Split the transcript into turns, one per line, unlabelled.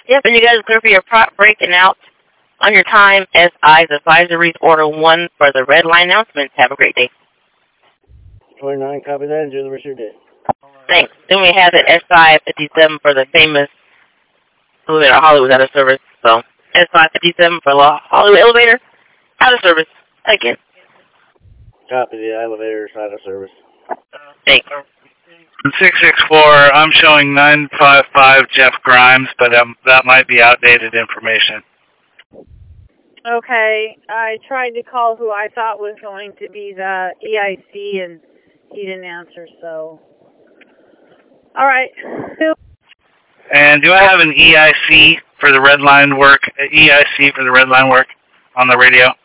Yep, and you guys are clear for your prop breaking out on your time. SI's advisories, order 1 for the red line announcements. Have a great day.
29, copy that. Enjoy the rest of your day.
Thanks. Then we have the SI 57 for the famous Hollywood out of service. So SI 57 for the Hollywood elevator out of service again.
Copy the elevator out of service.
Thanks.
664, I'm showing 955 Jeff Grimes, but that might be outdated information.
Okay, I tried to call who I thought was going to be the EIC, and he didn't answer, so... All right.
And do I have an EIC for the red line work? EIC for the red line work on the radio?